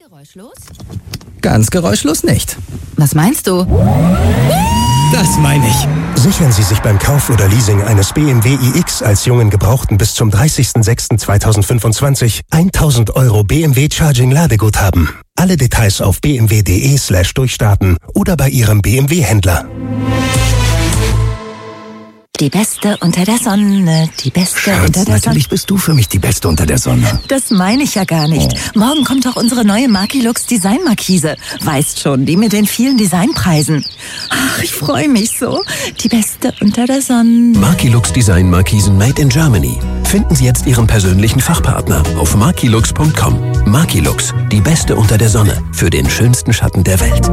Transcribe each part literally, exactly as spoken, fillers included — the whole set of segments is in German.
Geräuschlos? Ganz geräuschlos nicht. Was meinst du? Das meine ich. Sichern Sie sich beim Kauf oder Leasing eines B M W i X als jungen Gebrauchten bis zum dreißigsten sechsten zweitausendfünfundzwanzig tausend Euro B M W Charging Ladeguthaben. Alle Details auf b m w punkt d e slash durchstarten oder bei Ihrem B M W-Händler. Die Beste unter der Sonne, die Beste Schatz, unter der Sonne. natürlich bist du für mich die Beste unter der Sonne. Das meine ich ja gar nicht. Oh. Morgen kommt doch unsere neue Markilux Design Markise. Weißt schon, die mit den vielen Designpreisen. Ach, ich freue mich so. Die Beste unter der Sonne. Markilux Design Markisen made in Germany. Finden Sie jetzt Ihren persönlichen Fachpartner auf markilux punkt com. Markilux, die Beste unter der Sonne für den schönsten Schatten der Welt.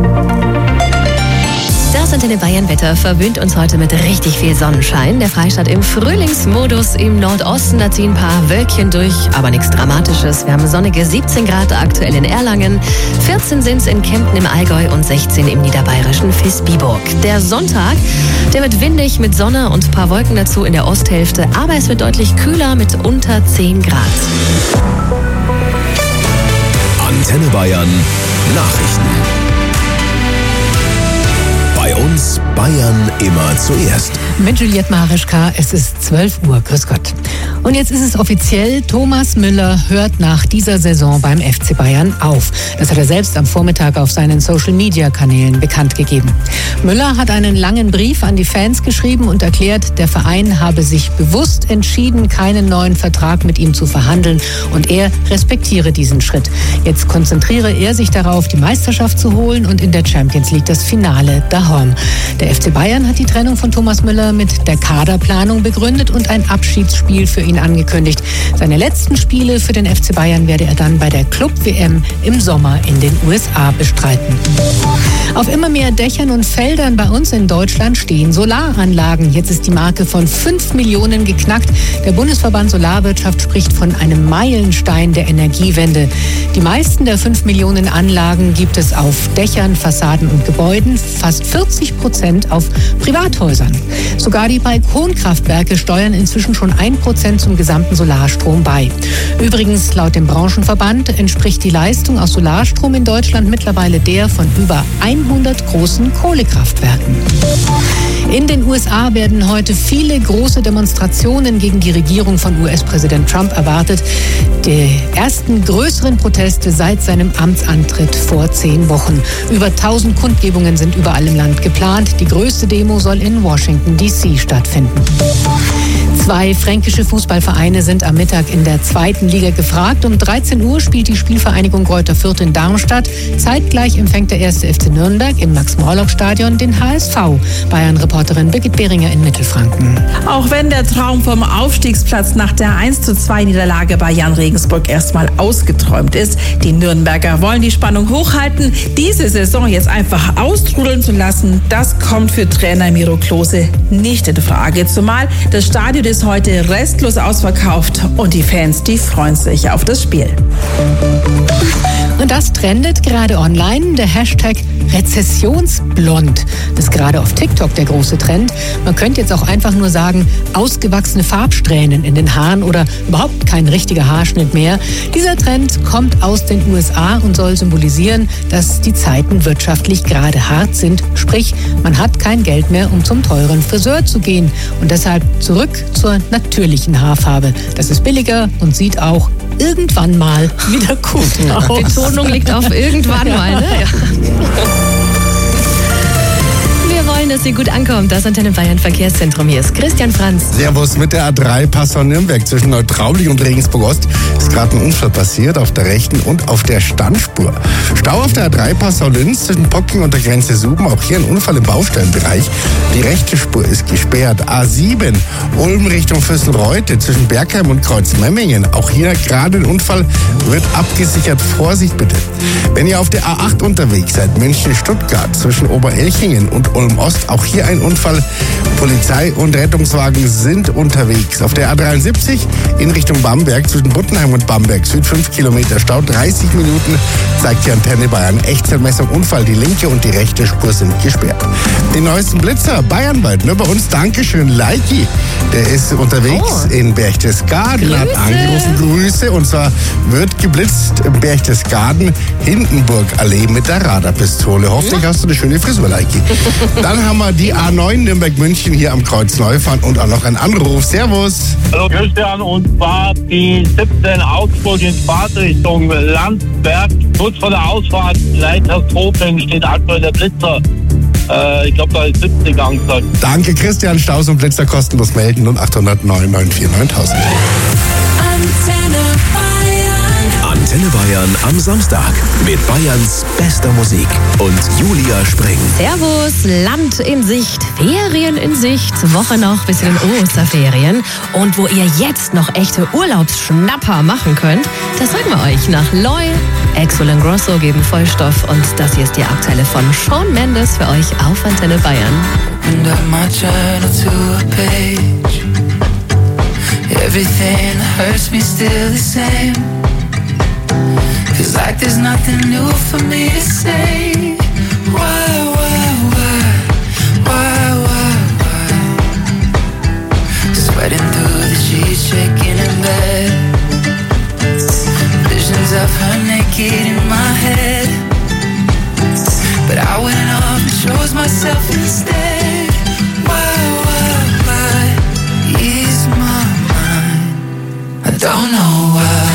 Das Antenne Bayern Wetter verwöhnt uns heute mit richtig viel Sonnenschein. Der Freistaat im Frühlingsmodus. Im Nordosten, da ziehen ein paar Wölkchen durch, aber nichts Dramatisches. Wir haben sonnige siebzehn Grad aktuell in Erlangen, vierzehn sind es in Kempten im Allgäu und sechzehn im niederbayerischen Visbiburg. Der Sonntag, der wird windig mit Sonne und ein paar Wolken dazu in der Osthälfte, aber es wird deutlich kühler mit unter zehn Grad. Antenne Bayern Nachrichten. Bei uns Bayern immer zuerst. Mit Juliette Marischka, es ist zwölf Uhr. Grüß Gott. Und jetzt ist es offiziell, Thomas Müller hört nach dieser Saison beim F C Bayern auf. Das hat er selbst am Vormittag auf seinen Social-Media-Kanälen bekannt gegeben. Müller hat einen langen Brief an die Fans geschrieben und erklärt, der Verein habe sich bewusst entschieden, keinen neuen Vertrag mit ihm zu verhandeln und er respektiere diesen Schritt. Jetzt konzentriere er sich darauf, die Meisterschaft zu holen und in der Champions League das Finale daheim. Der F C Bayern hat die Trennung von Thomas Müller mit der Kaderplanung begründet und ein Abschiedsspiel für ihn angekündigt. Seine letzten Spiele für den F C Bayern werde er dann bei der Club-W M im Sommer in den U S A bestreiten. Auf immer mehr Dächern und Feldern bei uns in Deutschland stehen Solaranlagen. Jetzt ist die Marke von fünf Millionen geknackt. Der Bundesverband Solarwirtschaft spricht von einem Meilenstein der Energiewende. Die meisten der fünf Millionen Anlagen gibt es auf Dächern, Fassaden und Gebäuden, fast vierzig Prozent auf Privathäusern. Sogar die Balkonkraftwerke steuern inzwischen schon ein Prozent zum gesamten Solarstrom bei. Übrigens, laut dem Branchenverband entspricht die Leistung aus Solarstrom in Deutschland mittlerweile der von über hundert großen Kohlekraftwerken. In den U S A werden heute viele große Demonstrationen gegen die Regierung von U S-Präsident Trump erwartet. Die ersten größeren Proteste seit seinem Amtsantritt vor zehn Wochen. Über tausend Kundgebungen sind überall im Land geplant. Die größte Demo soll in Washington D C stattfinden. Zwei fränkische Fußballvereine sind am Mittag in der zweiten Liga gefragt. Um dreizehn Uhr spielt die Spielvereinigung Greuther Fürth in Darmstadt. Zeitgleich empfängt der erste F C Nürnberg im Max-Morlock-Stadion den H S V. Bayern-Reporterin Birgit Behringer in Mittelfranken. Auch wenn der Traum vom Aufstiegsplatz nach der eins zu zwei Niederlage bei Jan Regensburg erstmal ausgeträumt ist, die Nürnberger wollen die Spannung hochhalten. Diese Saison jetzt einfach austrudeln zu lassen, das kommt für Trainer Miro Klose nicht in Frage. Zumal das Stadion ist heute restlos ausverkauft und die Fans, die freuen sich auf das Spiel. Und das trendet gerade online, der Hashtag Rezessionsblond. Das ist gerade auf TikTok der große Trend. Man könnte jetzt auch einfach nur sagen, ausgewachsene Farbsträhnen in den Haaren oder überhaupt kein richtiger Haarschnitt mehr. Dieser Trend kommt aus den U S A und soll symbolisieren, dass die Zeiten wirtschaftlich gerade hart sind. Sprich, man hat kein Geld mehr, um zum teuren Friseur zu gehen. Und deshalb zurück zur natürlichen Haarfarbe. Das ist billiger und sieht auch irgendwann mal wieder gut aus. Die Betonung liegt auf irgendwann mal, ne? Ja. Wir wollen, dass sie gut ankommt. Das Antenne Bayern Verkehrszentrum. Hier ist Christian Franz. Servus, mit der A drei Passau-Nürnberg zwischen Neutraubling und Regensburg-Ost ist gerade ein Unfall passiert auf der rechten und auf der Standspur. Stau auf der A drei Passau-Linz zwischen Pocking und der Grenze Suben. Auch hier ein Unfall im Baustellenbereich. Die rechte Spur ist gesperrt. A sieben Ulm Richtung Füsselreute zwischen Bergheim und Kreuzmemmingen. Auch hier gerade ein Unfall, wird abgesichert. Vorsicht bitte. Wenn ihr auf der A acht unterwegs seid, München-Stuttgart zwischen Oberelchingen und Ulm Ost, auch hier ein Unfall. Polizei und Rettungswagen sind unterwegs. Auf der A dreiundsiebzig in Richtung Bamberg zwischen Buttenheim und Bamberg Süd fünf Kilometer Stau, dreißig Minuten, zeigt die Antenne Bayern. Echtzeitmessung Unfall, die linke und die rechte Spur sind gesperrt. Den neuesten Blitzer bayernweit, nur bei uns, Dankeschön, Leiki. Der ist unterwegs oh. in Berchtesgaden, Grüße. Hat angerufen, Grüße, und zwar wird geblitzt in Berchtesgaden Hindenburgallee mit der Radarpistole. Hoffentlich hast du eine schöne Frisur, Leiki. Dann haben wir die A neun Nürnberg-München hier am Kreuz Neufahren und auch noch ein Anruf. Servus. Hallo Christian, und zwar die siebzehn Augsburg in Fahrtrichtung Landsberg. Kurz vor der Ausfahrt Leitershofen steht aktuell der Blitzer. Äh, ich glaube, da ist siebzig angesagt. Danke Christian, Staus und Blitzer kostenlos melden null acht null neun neun vier neuntausend. Antenne Bayern. Antenne Bayern am Samstag mit Bayerns bester Musik und Julia Spring. Servus, Land in Sicht, Ferien in Sicht, Woche noch bis in den Osterferien. Und wo ihr jetzt noch echte Urlaubsschnapper machen könnt, das sagen wir euch nach Loy. Exul und Grosso geben Vollstoff und das hier ist die Aktuelle von Shawn Mendes für euch auf Antenne Bayern. And up my journal to a page. Everything hurts me still the same. Feels like there's nothing new for me to say. Why, why, why, why, why, why? Sweating through the sheets, shaking in bed. Visions of her naked in my head. But I went off and chose myself instead. Why, why, why? Ease my mind. I don't know why.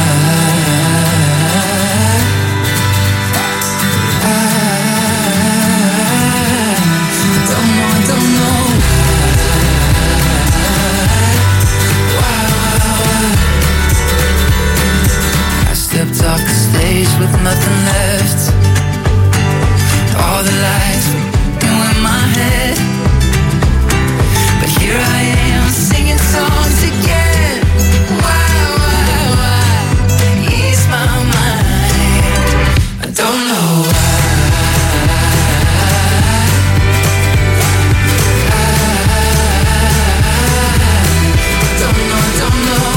Stepped off the stage with nothing left. All the lights were in my head. But here I am singing songs again. Why, why, why? Ease my mind. I don't know why. I don't know, I don't know.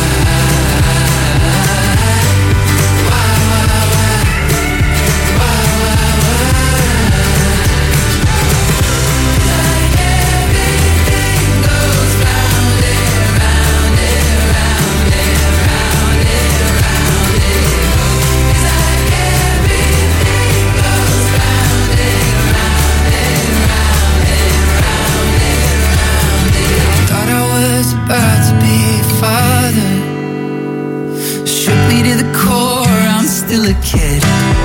About to be a father. Shook me to the core, I'm still a kid.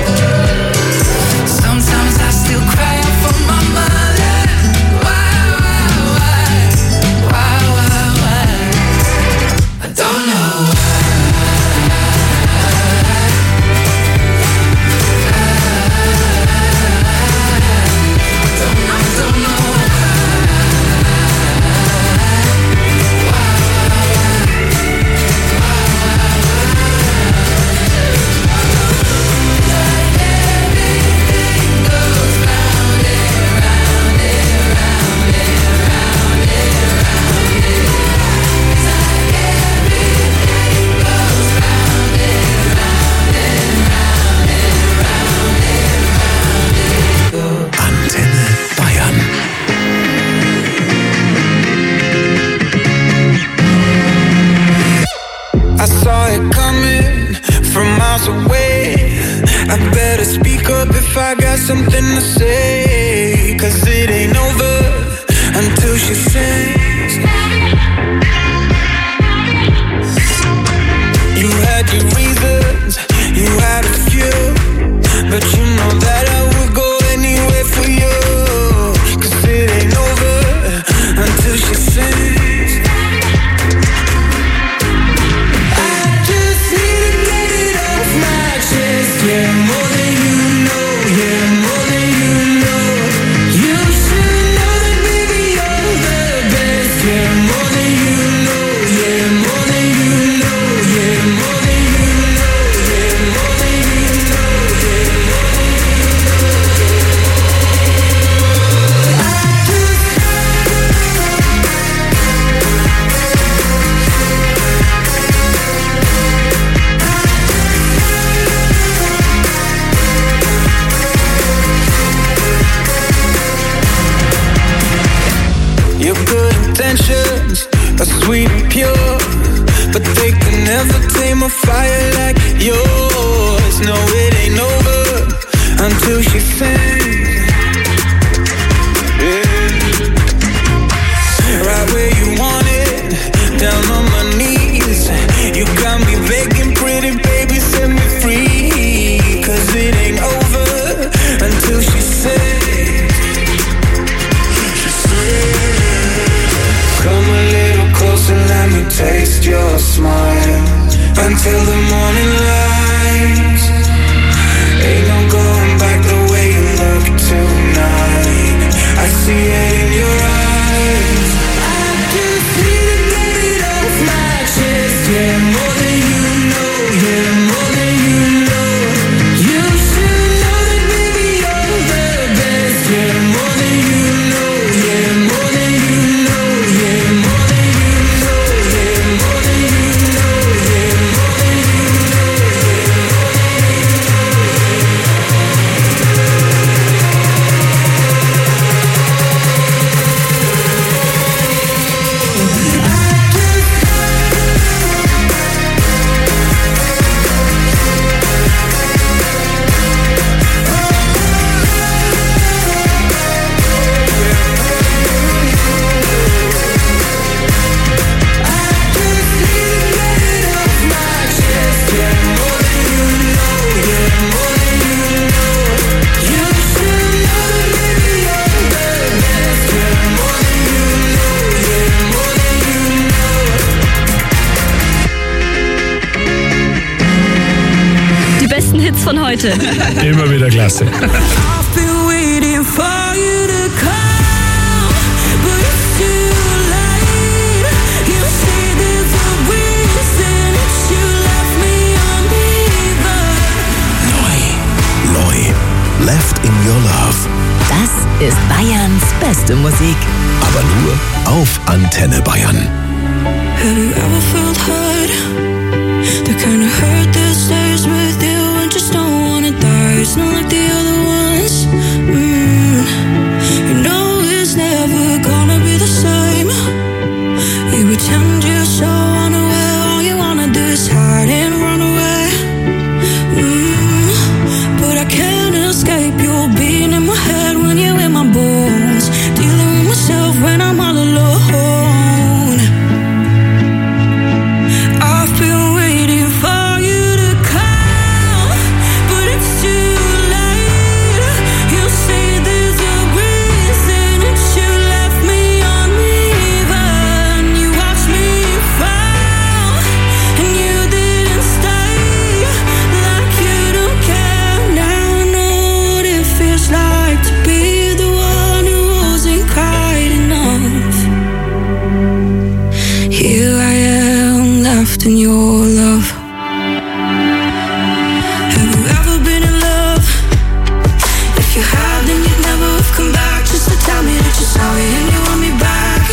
Sometimes I still cry out for my mother. Why, why, why? Why, why, why? I don't know why. I don't know, I don't know. I saw it coming from miles away. I better speak up if I got something to say. Cause it ain't over until she sings. You had your reasons, you had a few, but you know that I would go anywhere for you. Cause it ain't over until she sings. Yeah, more than you know, yeah, more than you know. You should know that, baby, you're the best. Yeah, more than you know, yeah, more than you know, yeah, more than you know, yeah, more than you know, yeah, more than you know. I just your good intentions are sweet and pure, but they can never tame a fire like yours. No, it ain't over you think. Yeah. Right where you want it, down on my knees. You got me begging, pretty baby, set me free. Cause it ain't over until she said, she said, come a little closer, let me taste your smile. Until the morning light, ain't no going back the way you look tonight. I see it in your eyes. I just need to get it off my chest. Yeah, more than you know. Yeah, more than you know. You should know that baby you're the best. Yeah, more than you know. Yeah, more than you know. Yeah, more than you know. Yeah, more than you know. Yeah, more than you know. Die besten Hits von heute. Immer wieder klasse. I've been waiting for you to come, but it's too late. You say there's a reason that you left me uneven. Neu. Neu. Left in Your Love. Das ist Bayerns beste Musik. Aber nur auf Antenne Bayern. Have you ever felt hurt? The kind of hurt that stays with you and just don't wanna die. It's not like the other ones. Mm. You know it's never gonna be the same. You pretend you're so unaware. All you wanna do is hide and run away. Mm. But I can't escape your being in my head when you're in my bones. Dealing with myself when I'm all alone. I've been waiting for you to come, but it's too late. You say there's a reason that you left me uneven. You watched me fall, and you didn't stay. Like you don't care now. I know what it feels like to be the one who wasn't quite enough. Here I am, left in your love. Have you ever been in love? If you have, then you'd never have come back just to tell me that you're sorry and you want me back.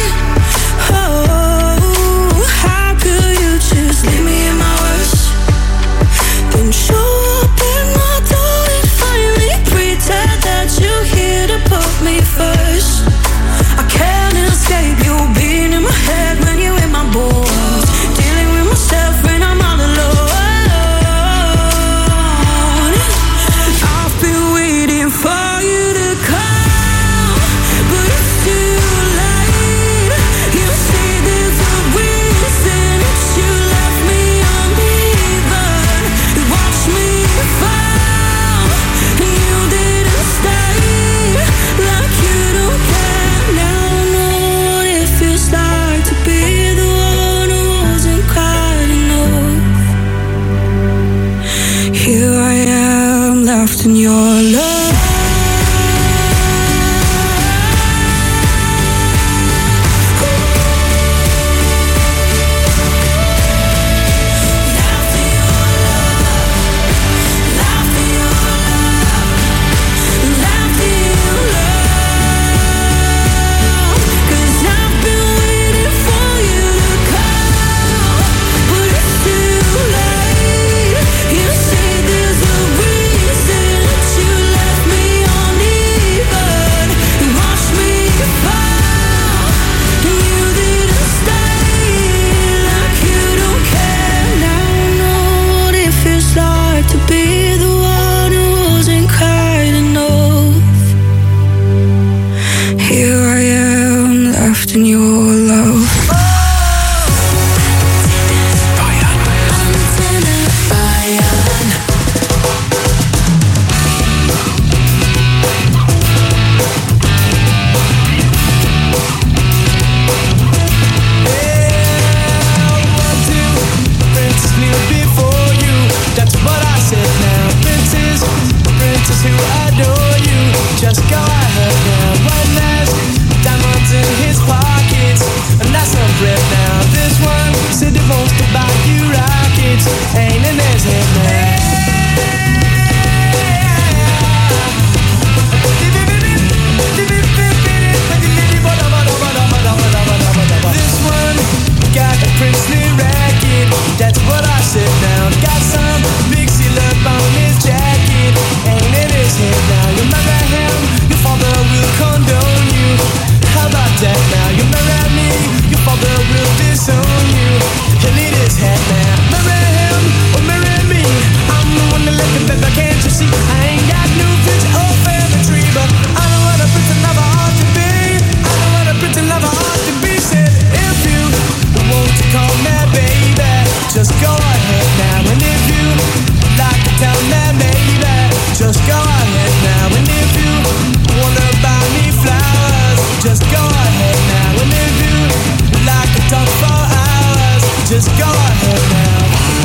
Oh, how could you just leave me in my worst? Then show up in my door and finally pretend that you're here to put me first. I can't escape you being in my head when you're in my bones. Dealing with myself when I'm all alone. I've been waiting for you to come, but it's too late. You say there's a reason that you left me uneven. You watched me fall, and you didn't stay. Like you don't care now. I know what it feels like to be the one who wasn't quite enough. Here I am, left in your love. You say there's a reason that you left to adore you. Just go ahead now. One last diamonds in his pockets, and that's no bread now. This one said he wants to buy you rockets, ain't in his head now. This one got a princely racket, that's what I said now. Got some big seal up on his jacket, ain't in his head now. You marry him, your father will condone you. How about that now? You marry me, your father will disown you. He'll eat his head now. Marry him or marry me, I'm the one that let the baby, can't you see? I ain't got no bitch or family tree, but I know what a pretty lover ought to be. I know what a pretty lover ought to be. Said if you want to call me baby, just go ahead now. And if you like to tell me maybe, just go ahead now. And if you wanna buy me flowers, just go ahead now. And if you like to talk for hours, just go ahead now.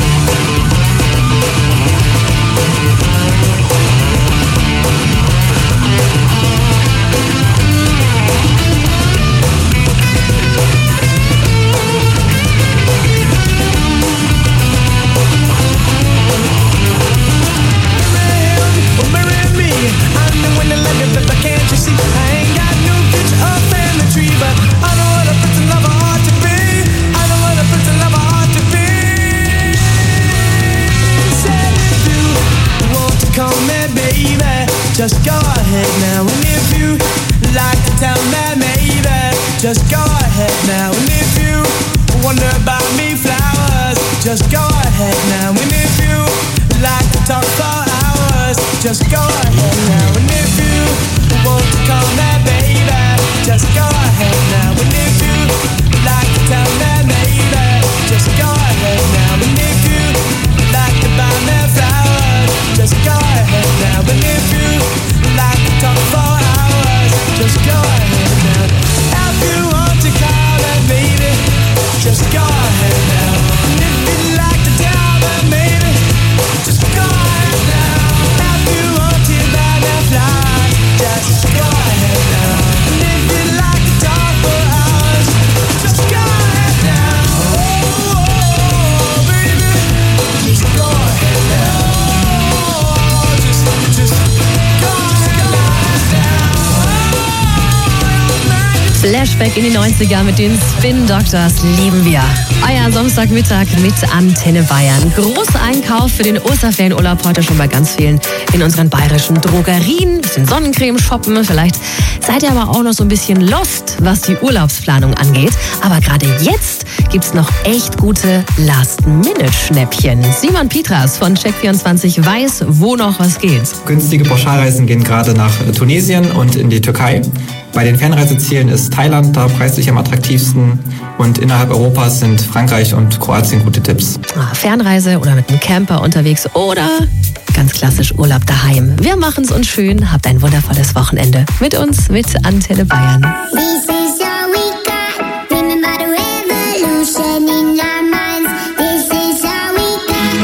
Just go ahead now, and if you like to tell me maybe, just go ahead now. And if you wonder about me flowers, just go ahead now. And if you like to talk for hours, just go ahead now. And if you want to call me baby, just go ahead now. And if you like to tell me maybe, just go ahead now. And if you like to buy me flowers, just go ahead now. And if you like to talk for hours, just go ahead now. If you want to call me baby, just go ahead now. And if you like to tell me maybe, just go ahead now. If you want to buy me flowers, just go ahead now. And if you like to talk for hours, just go ahead now. Oh, oh, oh baby, just go ahead now. Just, just go ahead now. Flashback in die neunziger mit den Spin Doctors lieben wir. Euer Samstagmittag mit Antenne Bayern. Großer Einkauf für den Osterferienurlaub heute schon bei ganz vielen in unseren bayerischen Drogerien. Bisschen Sonnencreme shoppen. Vielleicht seid ihr aber auch noch so ein bisschen lost, was die Urlaubsplanung angeht. Aber gerade jetzt gibt's noch echt gute Last-Minute-Schnäppchen. Simon Pietras von Check vierundzwanzig weiß, wo noch was geht. Günstige Pauschalreisen gehen gerade nach Tunesien und in die Türkei. Bei den Fernreisezielen ist Thailand da preislich am attraktivsten und innerhalb Europas sind Frankreich und Kroatien gute Tipps. Ah, Fernreise oder mit einem Camper unterwegs oder ganz klassisch Urlaub daheim. Wir machen es uns schön. Habt ein wundervolles Wochenende mit uns, mit Antenne Bayern. This is all we got. Remember the revolution in our minds. This is all we got.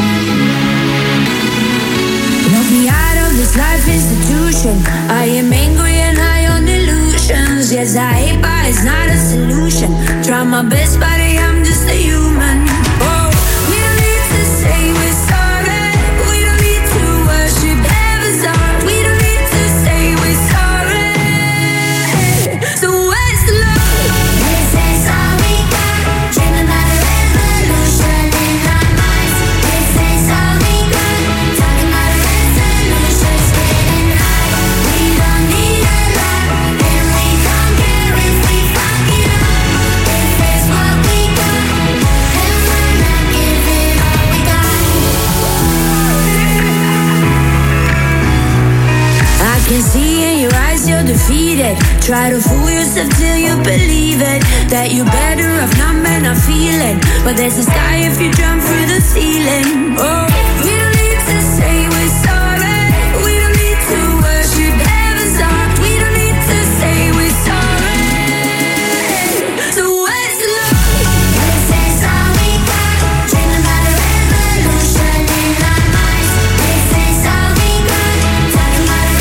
Lock me out of this life institution. I am angry and high on illusions. Yes, I hate, but it's not a solution. Try my best, but I'm just a human. Oh, we don't need to say we're sorry. We don't need to worship heaven's heart. We don't need to say we're sorry. So where's the love? This is all we got. Dreaming about a revolution in our minds. This is all we got. Talking about a resolution, getting high. We don't need a lot, and we don't care if we fuck it up. This is what we got, and we're not giving all we got. I can see in your eyes you're defeated. Try to fool yourself till you believe it. That you're better off not man, not feeling. But there's a sky if you jump through the ceiling. Oh, we don't need to say we're sorry. We don't need to worship heaven's heart. We don't need to say we're sorry. So where's the love? This is all we got. Dreaming about a revolution in our minds. This is all we got. Talking about a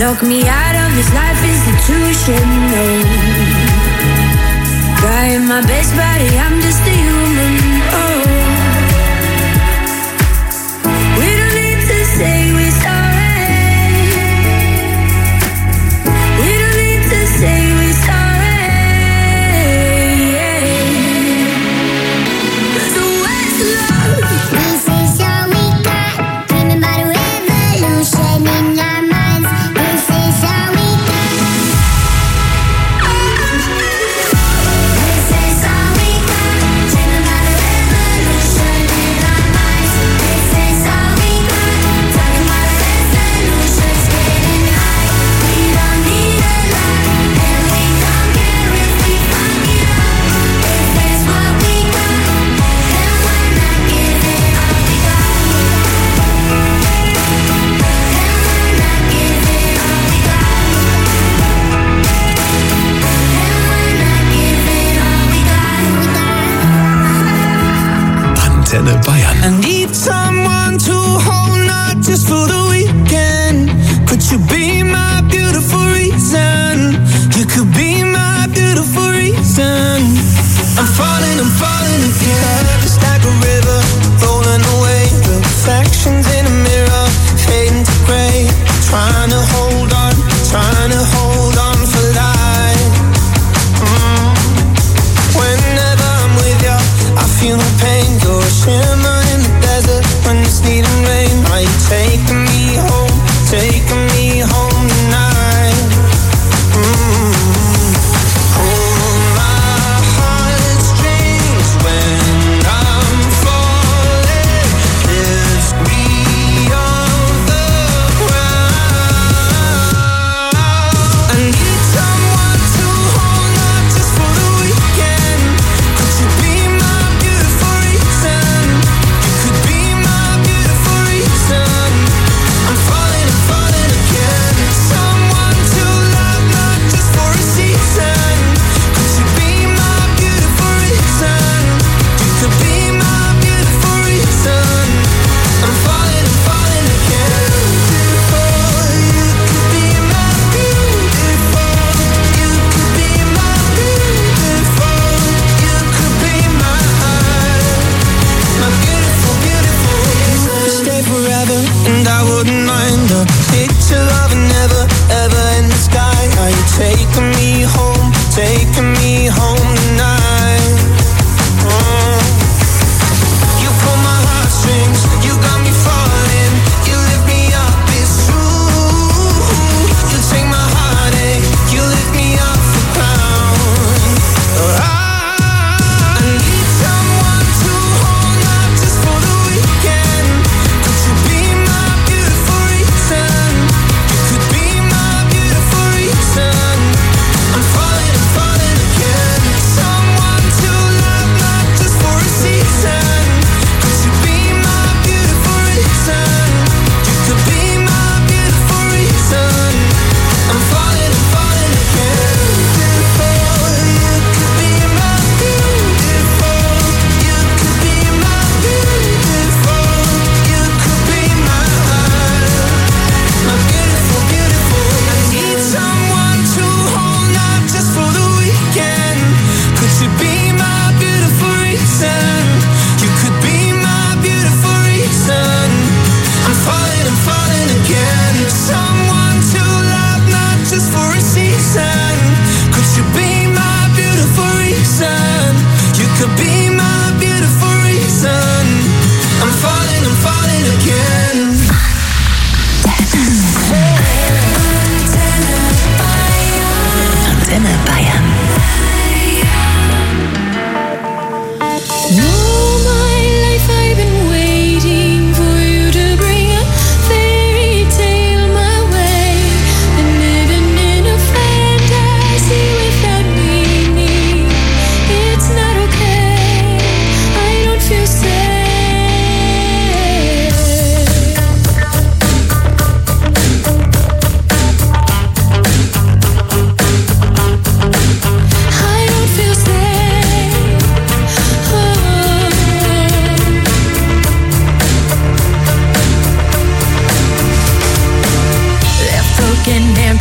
Lock me out of this life institution, no. Trying my best, buddy, I'm just a human, oh. We don't need to say we're sorry. We don't need to say we're sorry. So what's love? This is all we got. Dreaming about a revolution in our minds. This is all we got. This is all we got. Dreaming about a revolution in our minds. This is all we got. Talking about a revolution, getting high. We don't need a lot, and we don't care if we fuck it up. If it's what we got, then we're not giving all we got. Antenne Bayern. I need someone to hold, not just for the weekend. Could you be my beautiful reason? You could be my beautiful reason. I'm falling, I'm falling again. It's like a river rolling away. The reflections in a mirror fading to gray. Trying to hold on, trying to hold on for life. Mm. Whenever I'm with you, I feel no pain. You're a shimmer in the desert when it's needing rain. Are you taking me home, taking me home tonight? Mm. Hold my heartstrings when I'm falling. Lift me off the ground.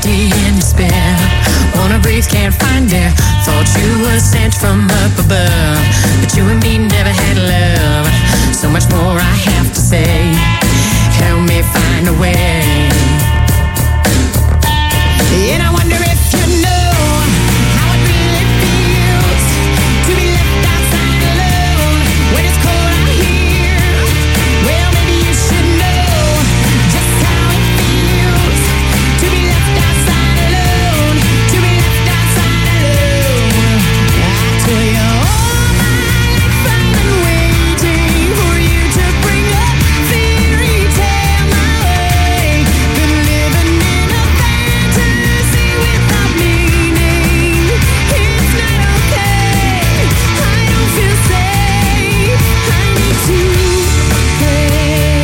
empty in despair. Wanna breathe, can't find air. Thought you were sent from up above, but you and me never had love. So much more I have to say. Help me find a way. And I wonder if you know how it really feels to be left outside alone when it's cold out here. Well, maybe you should know just how it feels to be left outside alone, to be left outside alone. I tell you all my life I've been waiting for you to bring a fairy tale my way. Been living in a fantasy without meaning. It's not okay. I don't feel safe. I need to pray.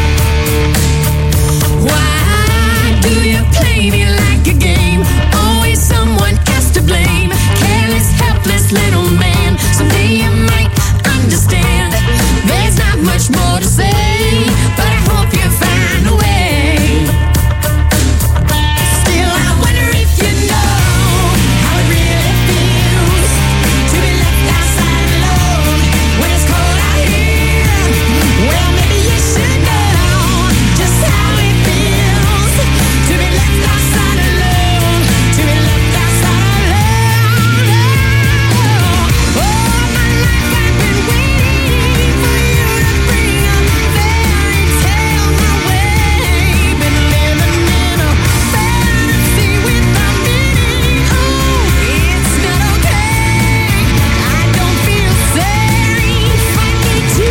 Why do you play me like a game? Always someone else to blame. Careless, helpless little man. Someday you might understand. There's not much more to say, but I hope you find a way. Still, I wonder if you know how it really feels to be left outside alone when it's cold out here. Well, maybe you should know just how it feels to be left outside alone, to be left outside alone. Oh, my life I've been waiting for you to bring a fairy tale my way. Been living in a fantasy without meaning. Oh, it's not okay. I don't feel safe. I need to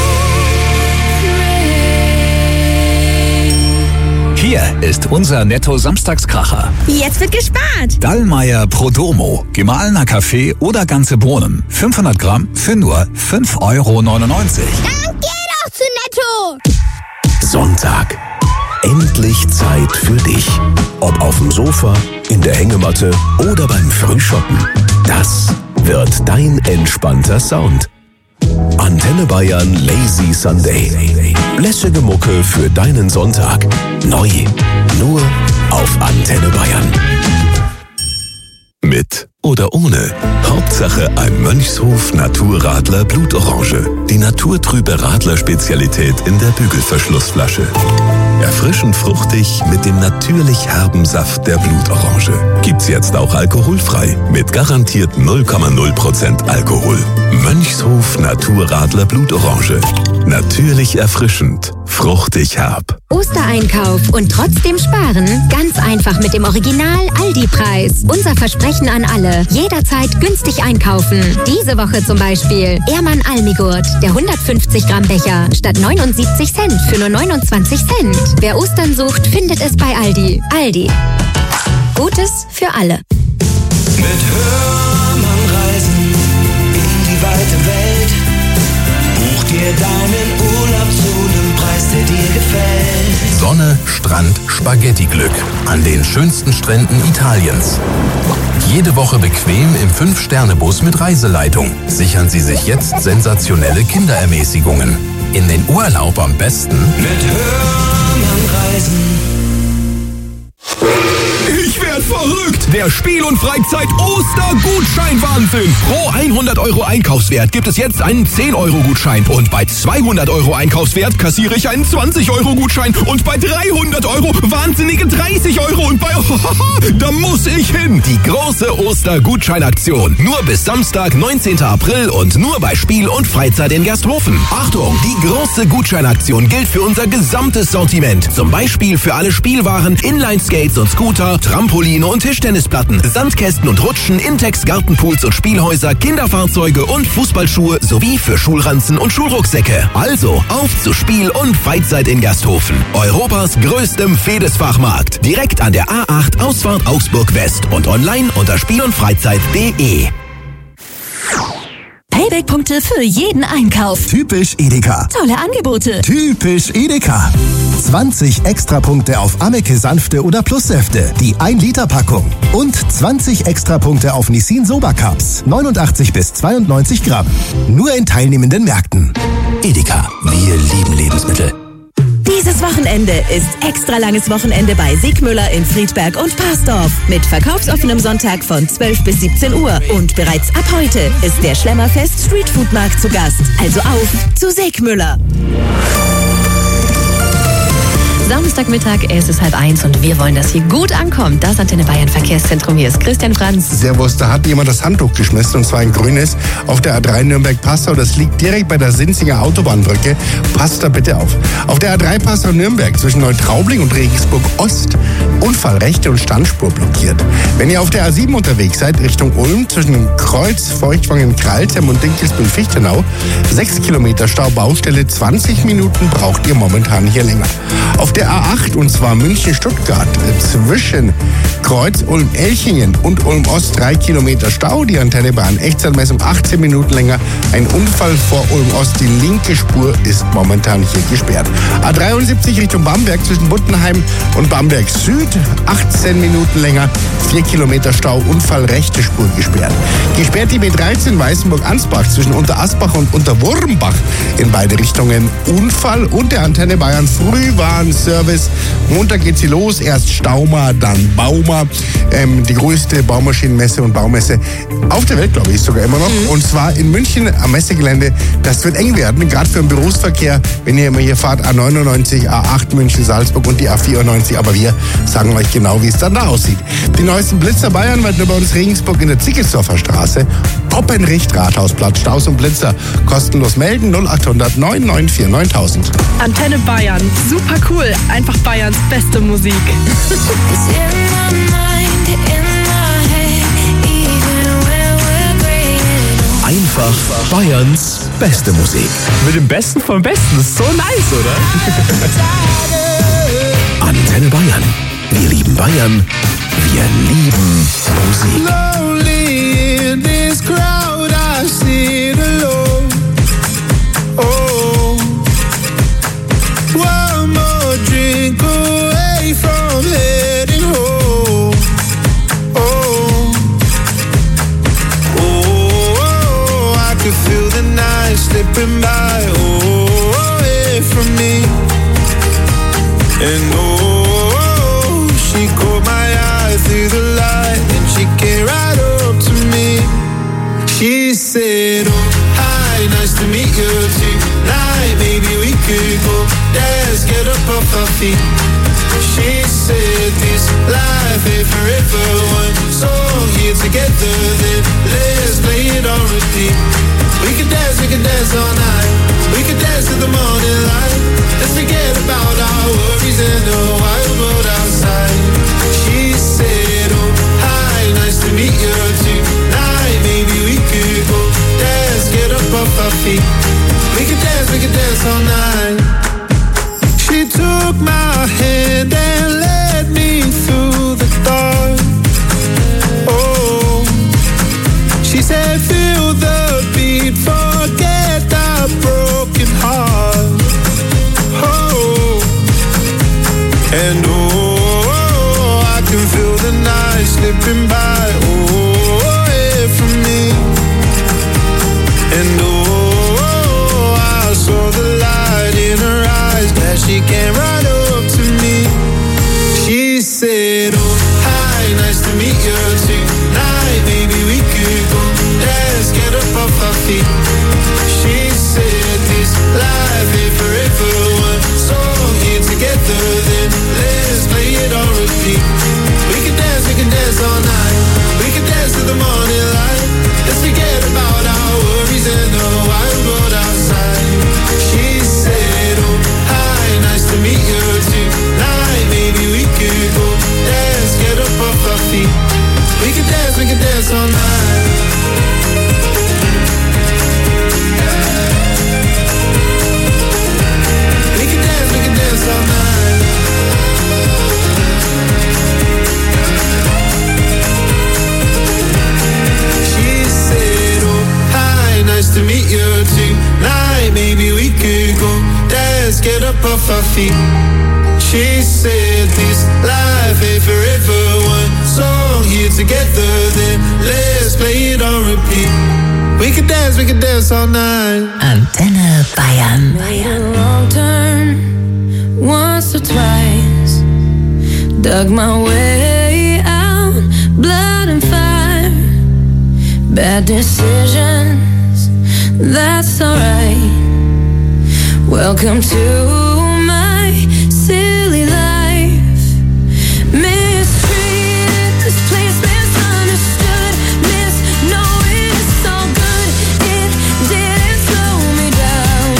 pray. Hier ist unser Netto-Samstagskracher. Jetzt wird gespart. Dallmayr Prodomo. Gemahlener Kaffee oder ganze Bohnen. fünfhundert Gramm für nur fünf Euro neunundneunzig. Dann geh doch zu Netto. Sonntag. Endlich Zeit für dich. Ob auf dem Sofa, in der Hängematte oder beim Frühshoppen. Das wird dein entspannter Sound. Antenne Bayern Lazy Sunday. Lässige Mucke für deinen Sonntag. Neu. Nur auf Antenne Bayern. Mit oder ohne. Hauptsache ein Mönchshof Naturradler Blutorange. Die naturtrübe Radler-Spezialität in der Bügelverschlussflasche. Erfrischend fruchtig mit dem natürlich herben Saft der Blutorange. Gibt's jetzt auch alkoholfrei. Mit garantiert null Komma null Prozent Alkohol. Mönchshof Naturradler Blutorange. Natürlich erfrischend. Fruchtig herb. Ostereinkauf und trotzdem sparen? Ganz einfach mit dem Original Aldi-Preis. Unser Versprechen an alle. Jederzeit günstig einkaufen. Diese Woche zum Beispiel Ehrmann Almigurt, der hundertfünfzig Gramm Becher, statt neunundsiebzig Cent für nur neunundzwanzig Cent. Wer Ostern sucht, findet es bei Aldi. Aldi. Gutes für alle. Mit Hörmann reisen in die weite Welt. Buch dir deinen Urlaub zu einem Preis, der dir gefällt. Sonne, Strand, Spaghetti-Glück an den schönsten Stränden Italiens. Jede Woche bequem im fünf Sterne Bus mit Reiseleitung. Sichern Sie sich jetzt sensationelle Kinderermäßigungen. In den Urlaub am besten Mit Hörmann reisen. Ich werd verrückt! Der Spiel- und Freizeit-Oster-Gutschein-Wahnsinn! Pro hundert Euro Einkaufswert gibt es jetzt einen zehn Euro Gutschein. Und bei zweihundert Euro Einkaufswert kassiere ich einen zwanzig Euro Gutschein. Und bei dreihundert Euro wahnsinnige dreißig Euro. Und bei... da muss ich hin! Die große Oster-Gutscheinaktion. Nur bis Samstag, neunzehnten April und nur bei Spiel- und Freizeit in Gersthofen. Achtung! Die große Gutscheinaktion gilt für unser gesamtes Sortiment. Zum Beispiel für alle Spielwaren, Inline-Skates und Scooter, Trampoline und Tischtennisplatten, Sandkästen und Rutschen, Intex, Gartenpools und Spielhäuser, Kinderfahrzeuge und Fußballschuhe sowie für Schulranzen und Schulrucksäcke. Also auf zu Spiel- und Freizeit in Gersthofen. Europas größtem Fedesfachmarkt. Direkt an der A acht Ausfahrt Augsburg West und online unter spiel und freizeit punkt de. Payback-Punkte für jeden Einkauf. Typisch Edeka. Tolle Angebote. Typisch Edeka. zwanzig Extrapunkte auf Ameke Sanfte oder Plussäfte. Die ein Liter Packung. Und zwanzig Extrapunkte auf Nissin Soba Cups. neunundachtzig bis zweiundneunzig Gramm. Nur in teilnehmenden Märkten. Edeka. Wir lieben Lebensmittel. Die Dieses Wochenende ist extra langes Wochenende bei Siegmüller in Friedberg und Parsdorf. Mit verkaufsoffenem Sonntag von zwölf bis siebzehn Uhr. Und bereits ab heute ist der Schlemmerfest Streetfood-Markt zu Gast. Also auf zu Siegmüller. Samstagmittag, es ist halb eins und wir wollen, dass hier gut ankommt. Das Antenne Bayern Verkehrszentrum. Hier ist Christian Franz. Servus, da hat jemand das Handtuch geschmissen, und zwar ein grünes, auf der A drei Nürnberg-Passau. Das liegt direkt bei der Sinzinger Autobahnbrücke. Passt da bitte auf. Auf der A drei Passau-Nürnberg zwischen Neutraubling und Regensburg-Ost. Unfall, rechte und Standspur blockiert. Wenn ihr auf der A sieben unterwegs seid, Richtung Ulm, zwischen Kreuz, Feuchtwangen, Kralsheim und Dinkelsbühl-Fichtenau, sechs Kilometer Stau, Baustelle, zwanzig Minuten braucht ihr momentan hier länger. Auf der A acht, und zwar München-Stuttgart, zwischen Kreuz, Ulm-Elchingen und Ulm-Ost, drei Kilometer Stau. Die Antennebahn Echtzeitmessung achtzehn Minuten länger. Ein Unfall vor Ulm-Ost. Die linke Spur ist momentan hier gesperrt. A dreiundsiebzig Richtung Bamberg zwischen Buttenheim und Bamberg Süd, achtzehn Minuten länger. vier Kilometer Stau, Unfall, rechte Spur gesperrt. Gesperrt die B dreizehn Weißenburg-Ansbach zwischen Unterasbach und Unterwurmbach in beide Richtungen. Unfall und der Antenne Bayern Frühwarnservice. Montag geht sie los, erst Stauma, dann Bauma. Ähm, die größte Baumaschinenmesse und Baumesse auf der Welt, glaube ich, sogar immer noch. Und zwar in München am Messegelände. Das wird eng werden, gerade für den Berufsverkehr, wenn ihr immer hier fahrt. A neunundneunzig, A acht München-Salzburg und die A vierundneunzig. Aber wir sagen euch genau, wie es dann da aussieht. Die neuesten Blitzer Bayern werden bei uns Regensburg in der Zickelsdorfer Straße. Poppenricht, Rathausplatz, Staus und Blitzer. Kostenlos melden null achthundert neun neun vier neuntausend. Antenne Bayern, super cool. Einfach Bayerns beste Musik. Einfach Bayerns beste Musik. Mit dem Besten vom Besten. Das ist so nice, oder? Antenne Bayern. Wir lieben Bayern. Wir lieben Musik. Lonely in this crowd, I sit alone. Oh, one more drink away from heading home. Oh, oh, I can feel the night slipping by. Oh, away from me. And oh, she caught my eye through the light, and she came right up to me. She said, oh, hi, nice to meet you tonight. Maybe we could go dance, get up off our feet. She said, this life ain't forever. One song here together, then let's play it on repeat. We could dance, we could dance all night. We could dance to the morning light. Let's forget about our worries in the wild world outside. She said, oh, hi, nice to meet you tonight. Maybe we could go dance, get up off our feet. We could dance, we could dance all night. She took my hand and led me through the dark. Oh, she said, feel the beat, forget the broken heart. Oh, and oh, I can feel the night slipping by. Oh, away from me. And oh, I saw the light in her eyes. Glad she came right up to me. She said, oh, hi, nice to meet you tonight. Maybe we could go dance, get up off our feet. She said, this life ain't forever. One song here together, then let's play it on repeat. We can dance, we can dance all night. We can dance to the morning light. Let's forget about our worries and the wild world outside. She said, oh, hi, nice to meet you tonight. Maybe we could go dance, get up off our feet. We can dance, we can dance all night. We can dance, we can dance all night. She said, oh, hi, nice to meet you tonight. Maybe we could go dance, get up off our feet. She said, this life ain't forever. One song here together, then let's play it on repeat. We can dance, we can dance all night. Antenne Bayern. Made a wrong turn. Dug my way out, blood and fire. Bad decisions, that's alright. Welcome to my silly life. Mistreated, this place misunderstood. Misknowing it's all good, it didn't slow me down.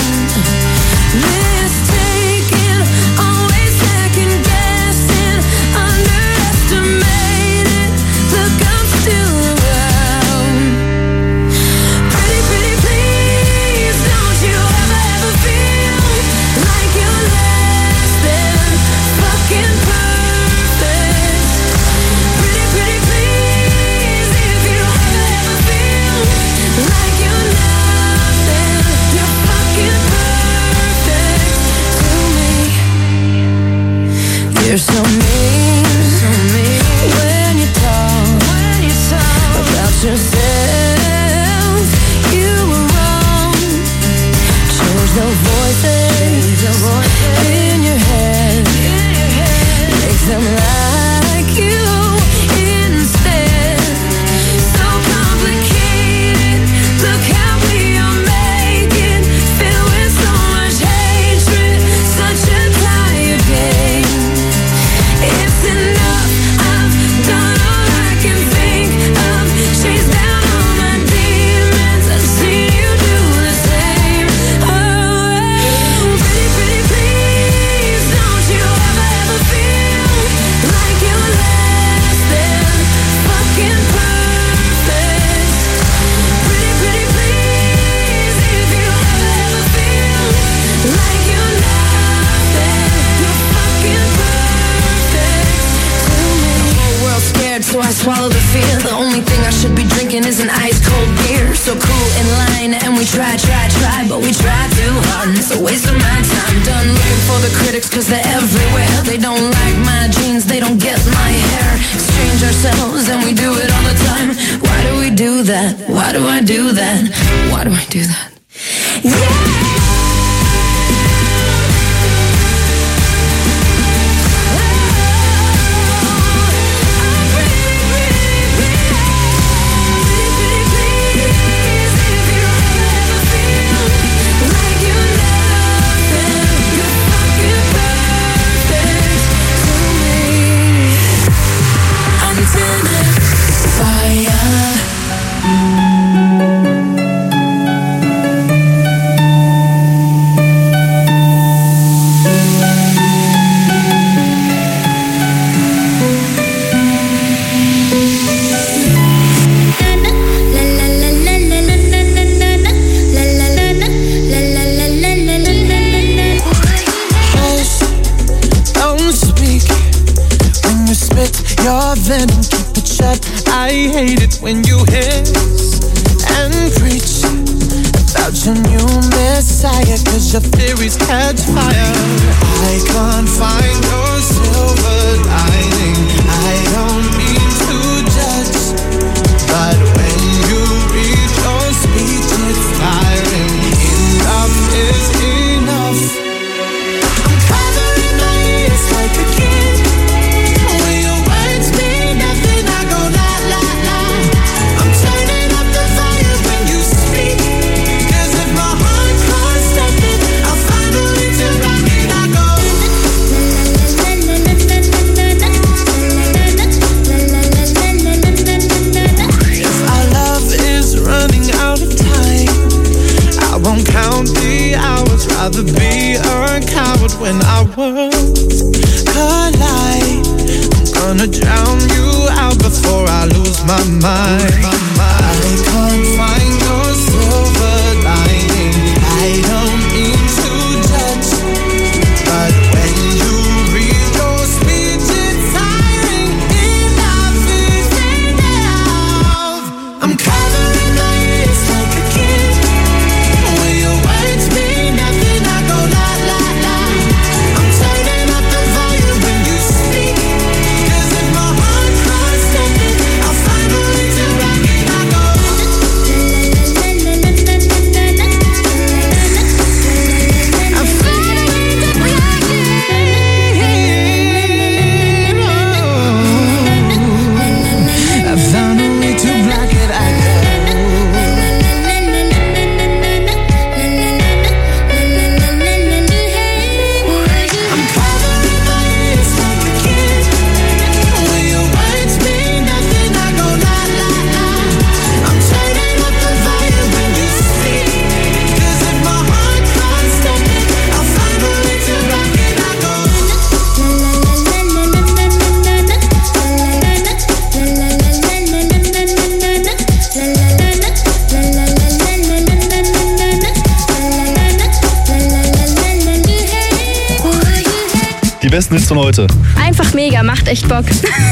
Mistaken, always second guessing, underestimated. Look, I'm still around. Pretty, pretty, please, don't you ever, ever feel like you're less than fucking perfect. Pretty, pretty, please, if you ever, ever feel like you're nothing, you're fucking perfect to me. You're so mean, so mean when you talk, when you talk about yourself. You were wrong. Change the voices, the voices in your head, make them like you instead. So complicated. Look how we are making, filled with so much hatred, such a tired game. It's enough. I've done all I can think of. Chased down all my demons. I've seen you do the same. Oh, pretty, pretty, please, don't you ever, ever feel like you're less than fucking perfect. Pretty, pretty, please, if you ever, ever feel like you're nothing, you're fucking perfect to me. The whole world's scared, so I swallow the fear. The only thing I should be drinking is an ice cold beer. So cool in line, and we try, try, try, but we try too hard. It's a waste of my time. Done looking for the critics, cause they're everywhere. They don't like my jeans, they don't get my hair. Exchange ourselves, and we do it all the time. Why do we do that? Why do I do that? Why do I do that? Don't speak when you spit your venom, keep it shut. I hate it when you hiss and preach about your new messiah, cause your theories catch fire. I can't find your silver lining. I don't mean to judge, but when you read your speech, it's tiring. Enough is enough. I'm covering my ears like a kid. When your words mean nothing, I go la la la. I'm turning up the volume when you speak, cause if my heart can't stop it, I'll find a way to rock it. I go if our love is running out of time, I won't count the hours. Rather be a coward when our worlds collide. I'm gonna drown you out before I lose my mind. I can't find your silver lining. I don't mean to judge, but when you read your speech, it's tiring. Enough is enough. I'm covering my ears like a kid. When your words mean nothing, I go la la la. I'm turning up the volume when you speak, cause if my heart can't stop it, I'll find a way to rock it. I go besten Hits von heute? Einfach mega, macht echt Bock.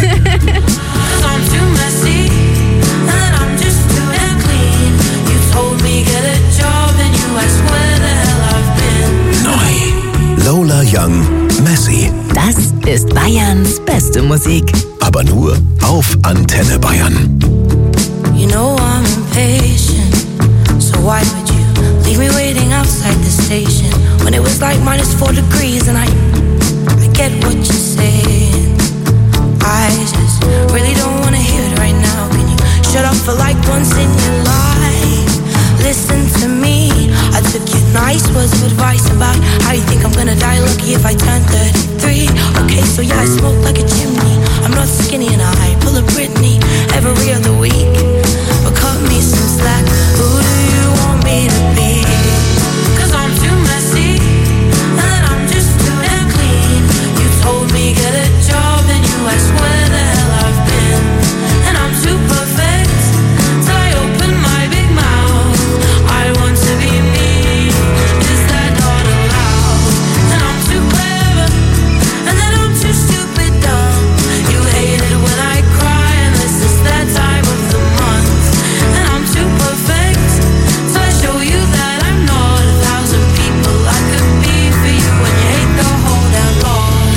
Neu. Lola Young, Messy. Das ist Bayerns beste Musik. Aber nur auf Antenne Bayern. You know I'm impatient, so why would you leave me waiting outside the station when it was like minus four degrees and I, I get what you're saying. I just really don't wanna hear it right now. Can you shut up for like once in your life? Listen to me. I took your nice words of advice about how you think I'm gonna die lucky if I turn thirty-three. Okay, so yeah, I smoke like a chimney. I'm not skinny and I pull a Britney every other week. But cut me some slack. Who do you want me to be? 'Cause I'm too messy and I'm just too damn clean. You told me get a job and you asked where the hell I've been. And I'm too perfect till I open my big mouth. I want to be me. Is that not allowed? And I'm too clever and then I'm too stupid dumb. You hate it when I cry and this is that time of the month. And I'm too perfect so I show you that I'm not a thousand people I could be for you. And you hate the whole damn lot.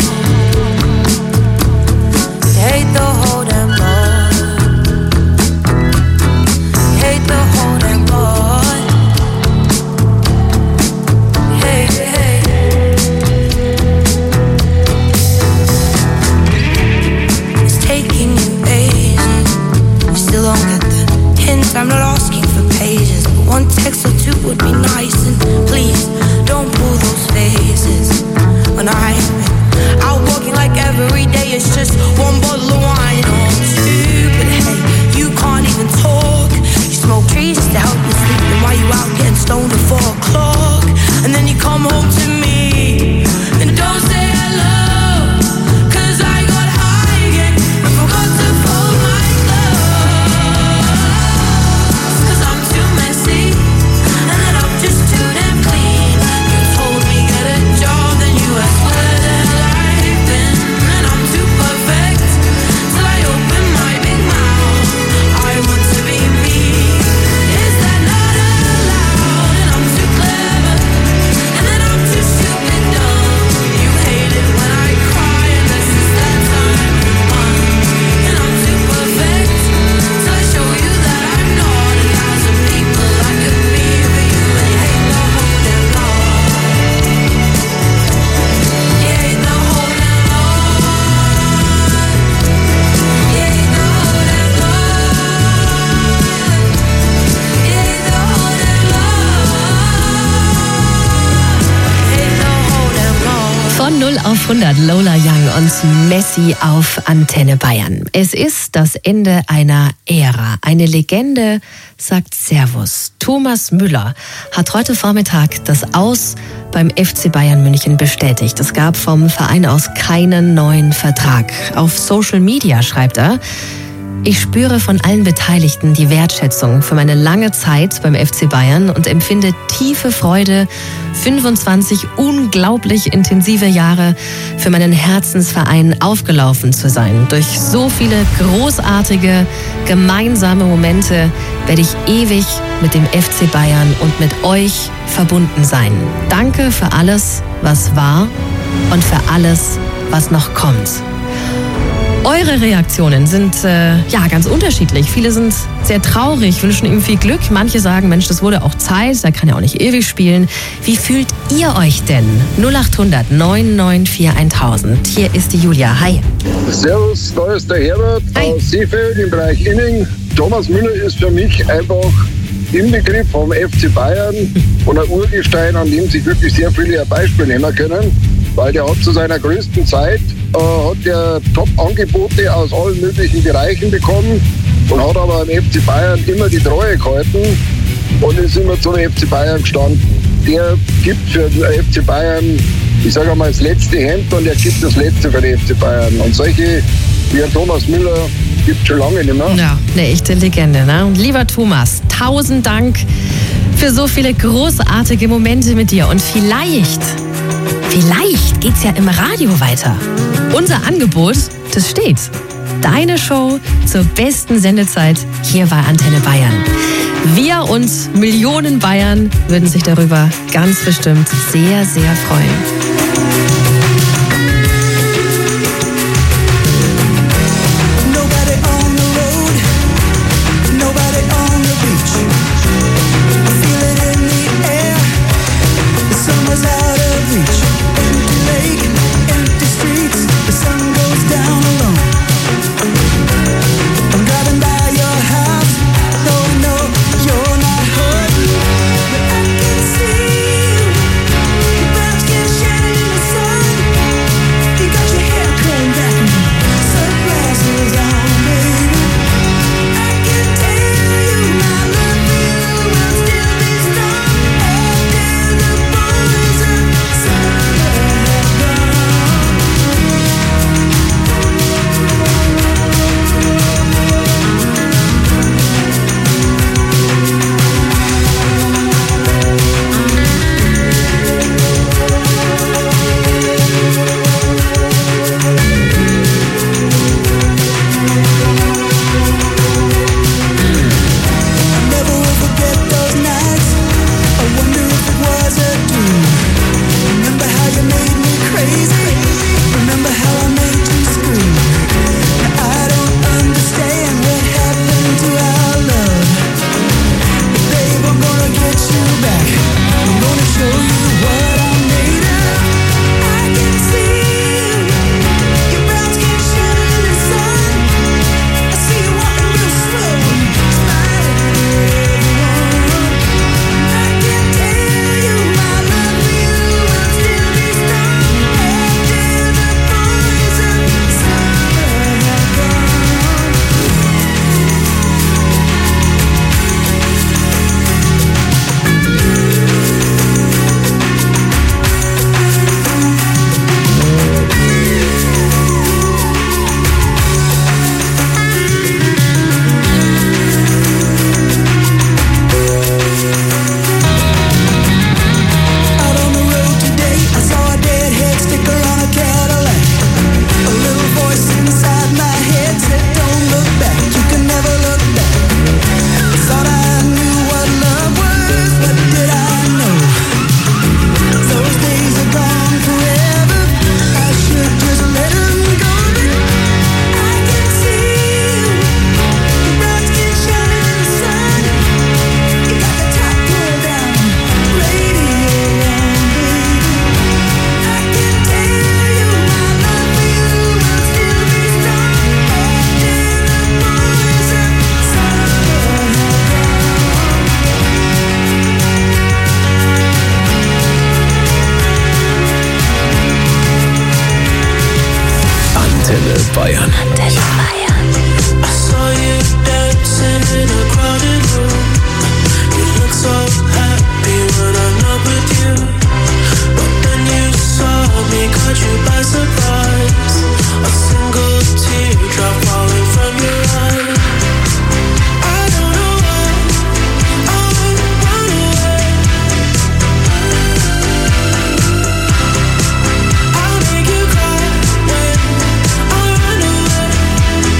You hate the whole damn lot. You hate the whole damn lot. Hey, hey. It's taking you ages. You still don't get the hint. I'm not asking for pages, but one text or two would be nice. And please don't pull those faces when I've been out walking like every day. It's just one bottle of wine or two. But hey, you can't even talk. You smoke trees just to help you sleep. And while you out getting stoned at four o'clock, and then you come home to me and don't say hello. 'Cause I got high again and forgot to fold my clothes. 'Cause I'm too messy and then I'm just too damn clean. You told me get a job, then you asked where the hell I've been. And I'm too perfect till I open my big mouth. I want to be me. Is that not allowed? And I'm too clever and then I'm too stupid dumb. You hate it when I cry and this is that time of the month. And I'm too perfect till I show you that I'm not a thousand people I could be for you. And you hate the whole damn lot. You hate the whole damn lot. You hate the whole damn lot. You hate the whole damn lot. You hate the whole damn lot. Von null auf hundert Lola Young und Messi auf Antenne Bayern. Es ist das Ende einer Ära. Eine Legende sagt Servus. Thomas Müller hat heute Vormittag das Aus beim F C Bayern München bestätigt. Es gab vom Verein aus keinen neuen Vertrag. Auf Social Media schreibt er: Ich spüre von allen Beteiligten die Wertschätzung für meine lange Zeit beim F C Bayern und empfinde tiefe Freude, fünfundzwanzig unglaublich intensive Jahre für meinen Herzensverein aufgelaufen zu sein. Durch so viele großartige, gemeinsame Momente werde ich ewig mit dem F C Bayern und mit euch verbunden sein. Danke für alles, was war und für alles, was noch kommt. Eure Reaktionen sind äh, ja ganz unterschiedlich. Viele sind sehr traurig, wünschen ihm viel Glück. Manche sagen, Mensch, das wurde auch Zeit, da kann er auch nicht ewig spielen. Wie fühlt ihr euch denn? null acht hundert neun neun vier tausend. Hier ist die Julia. Hi. Servus, da ist der Herbert Hi. aus Seefeld im Bereich Inning. Thomas Müller ist für mich einfach Inbegriff vom F C Bayern und ein Urgestein, an dem sich wirklich sehr viele Beispiele nehmen können, weil der hat zu seiner größten Zeit äh, hat der Top-Angebote aus allen möglichen Bereichen bekommen und hat aber am F C Bayern immer die Treue gehalten und ist immer zum F C Bayern gestanden. Der gibt für den F C Bayern, ich sage einmal, das letzte Hemd und er gibt das Letzte für den F C Bayern. Und solche wie ein Thomas Müller gibt es schon lange nicht mehr. Ja, eine echte Legende, ne? Und lieber Thomas, tausend Dank für so viele großartige Momente mit dir und vielleicht Vielleicht geht's ja im Radio weiter. Unser Angebot, das steht. Deine Show zur besten Sendezeit hier bei Antenne Bayern. Wir und Millionen Bayern würden sich darüber ganz bestimmt sehr, sehr freuen. Bayern. Away.